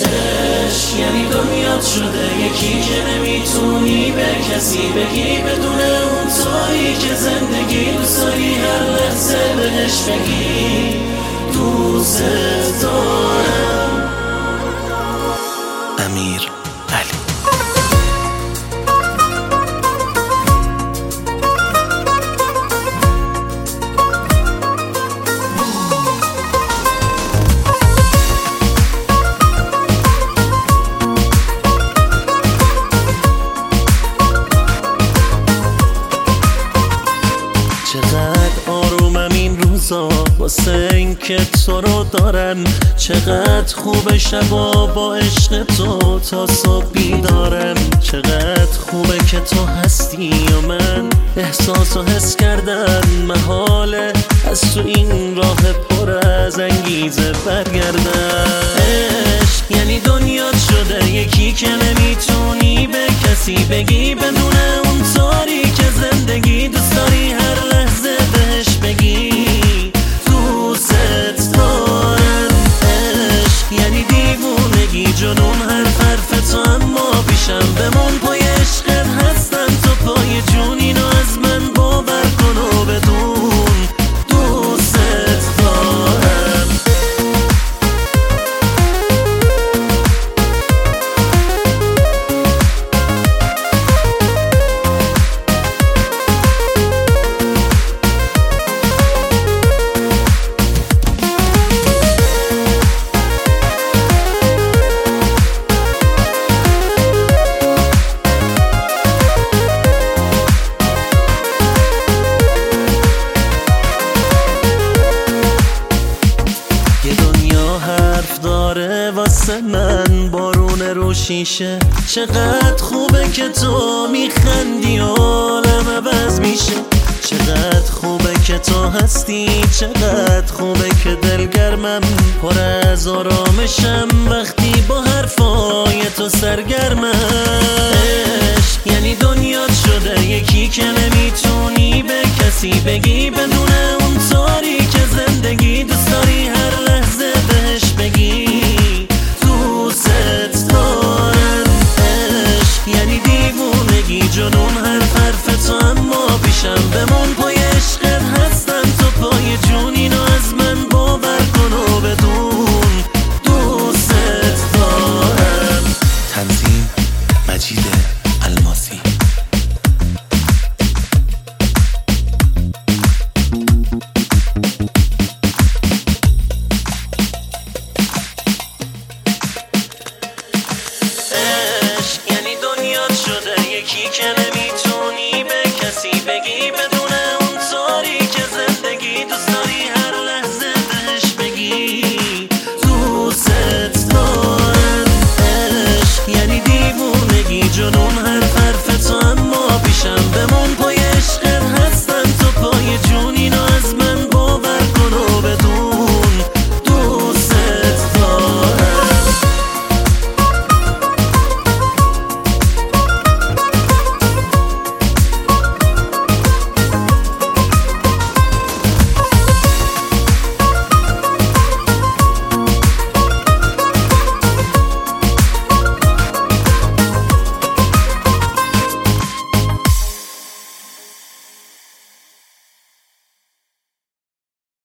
عشق یعنی دنیات شده یکی که نمیتونی به کسی بگی بدون اون تویی که زندگی دوست داری هر لحظه بهش بگی دوست دارم. امیر علی. چقدر آرومم این روزا واسه این که تو رو دارم، چقدر خوب شبا با عشق تو تا صبح بیدارم، چقدر خوبه که تو هستی و من احساسو حس کردم، محاله از تو این راه پر از انگیزه برگردم. عشق یعنی دنیات شده یکی که نمیتونی به کسی بگی بدون اون طوری که زندگی دوست داری هر لحظه بهش بگی دوست دارم. عشق یعنی دیوونگی جنون حرف تو، اما پیشم بمون پای عشقت هستم تو پای جون، اینو از من باور کن و بدون دوست دارم. واسه من بارون رو شیشه، چقدر خوبه که تو میخندی و عالم عوض میشه، چقدر خوبه که تو هستی، چقدر خوبه که دلگرمم پر از آرامشم وقتی با حرفای تو سرگرمم. عشق یعنی دنیات شده یکی که نمیتونی به کسی بگی بدون اون طوری که زندگی دوست داری هر